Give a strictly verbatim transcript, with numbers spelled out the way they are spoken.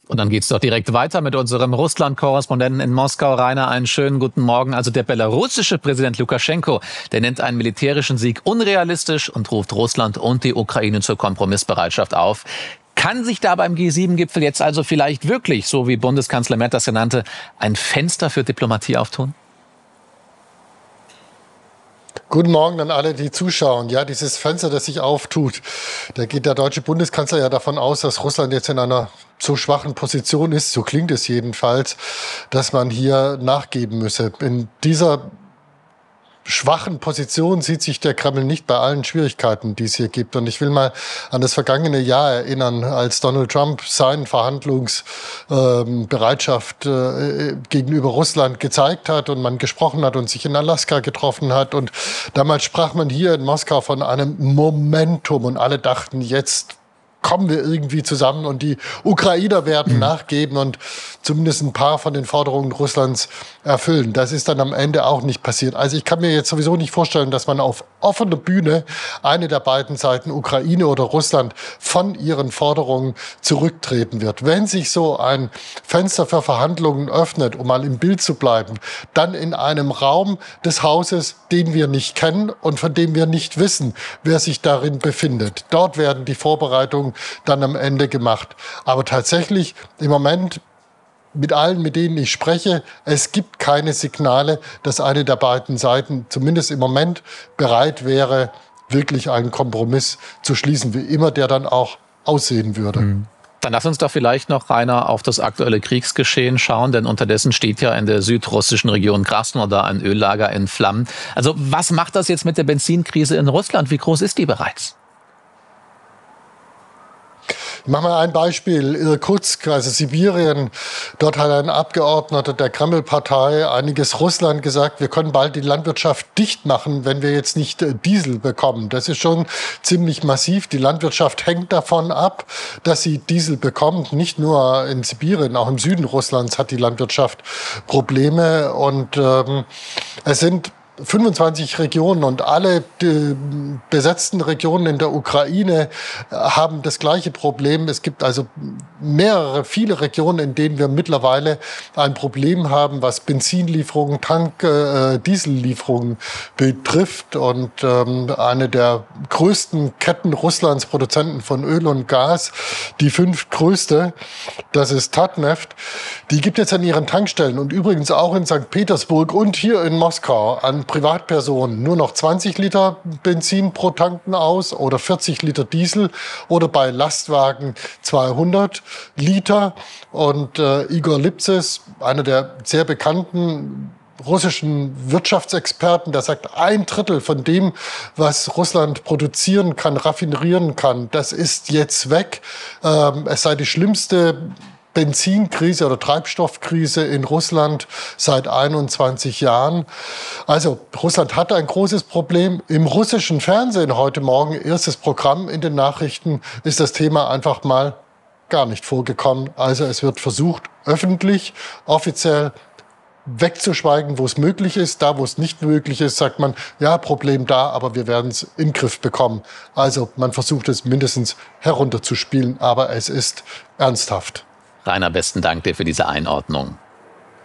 Und dann geht's doch direkt weiter mit unserem Russland-Korrespondenten in Moskau. Rainer, einen schönen guten Morgen. Also der belarussische Präsident Lukaschenko, der nennt einen militärischen Sieg unrealistisch und ruft Russland und die Ukraine zur Kompromissbereitschaft auf. Kann sich da beim G sieben Gipfel jetzt also vielleicht wirklich, so wie Bundeskanzler Merz das ja nannte, ein Fenster für Diplomatie auftun? Guten Morgen an alle, die zuschauen. Ja, dieses Fenster, das sich auftut, da geht der deutsche Bundeskanzler ja davon aus, dass Russland jetzt in einer so schwachen Position ist, so klingt es jedenfalls, dass man hier nachgeben müsse. In dieser schwachen Position sieht sich der Kreml nicht bei allen Schwierigkeiten, die es hier gibt. Und ich will mal an das vergangene Jahr erinnern, als Donald Trump seine Verhandlungsbereitschaft äh, äh, gegenüber Russland gezeigt hat und man gesprochen hat und sich in Alaska getroffen hat. Und damals sprach man hier in Moskau von einem Momentum und alle dachten, jetzt kommen wir irgendwie zusammen und die Ukrainer werden mhm. nachgeben und zumindest ein paar von den Forderungen Russlands erfüllen. Das ist dann am Ende auch nicht passiert. Also ich kann mir jetzt sowieso nicht vorstellen, dass man auf offener Bühne eine der beiden Seiten, Ukraine oder Russland, von ihren Forderungen zurücktreten wird. Wenn sich so ein Fenster für Verhandlungen öffnet, um mal im Bild zu bleiben, dann in einem Raum des Hauses, den wir nicht kennen und von dem wir nicht wissen, wer sich darin befindet. Dort werden die Vorbereitungen dann am Ende gemacht. Aber tatsächlich im Moment mit allen, mit denen ich spreche, es gibt keine Signale, dass eine der beiden Seiten zumindest im Moment bereit wäre, wirklich einen Kompromiss zu schließen, wie immer der dann auch aussehen würde. Mhm. Dann lass uns doch vielleicht noch, Rainer, auf das aktuelle Kriegsgeschehen schauen, denn unterdessen steht ja in der südrussischen Region Krasnodar ein Öllager in Flammen. Also was macht das jetzt mit der Benzinkrise in Russland? Wie groß ist die bereits? Ich mache mal ein Beispiel. Irkutsk, also Sibirien. Dort hat ein Abgeordneter der Kreml-Partei einiges Russland gesagt, wir können bald die Landwirtschaft dicht machen, wenn wir jetzt nicht Diesel bekommen. Das ist schon ziemlich massiv. Die Landwirtschaft hängt davon ab, dass sie Diesel bekommt. Nicht nur in Sibirien, auch im Süden Russlands hat die Landwirtschaft Probleme. Und ähm, es sind fünfundzwanzig Regionen und alle äh, besetzten Regionen in der Ukraine äh, haben das gleiche Problem. Es gibt also mehrere, viele Regionen, in denen wir mittlerweile ein Problem haben, was Benzinlieferungen, Tank, äh, Diesellieferungen betrifft. Und ähm, eine der größten Ketten Russlands, Produzenten von Öl und Gas, die fünftgrößte, das ist Tatneft, die gibt jetzt an ihren Tankstellen und übrigens auch in Sankt Petersburg und hier in Moskau an Privatpersonen nur noch zwanzig Liter Benzin pro Tanken aus oder vierzig Liter Diesel oder bei Lastwagen zweihundert Liter. Und äh, Igor Lipzes, einer der sehr bekannten russischen Wirtschaftsexperten, der sagt, ein Drittel von dem, was Russland produzieren kann, raffinerieren kann, das ist jetzt weg. Ähm, es sei die schlimmste Benzinkrise oder Treibstoffkrise in Russland seit einundzwanzig Jahren. Also Russland hat ein großes Problem. Im russischen Fernsehen heute Morgen, erstes Programm in den Nachrichten, ist das Thema einfach mal gar nicht vorgekommen. Also es wird versucht, öffentlich, offiziell wegzuschweigen, wo es möglich ist. Da, wo es nicht möglich ist, sagt man, ja, Problem da, aber wir werden es in den Griff bekommen. Also man versucht es mindestens herunterzuspielen, aber es ist ernsthaft. Rainer, besten Dank dir für diese Einordnung.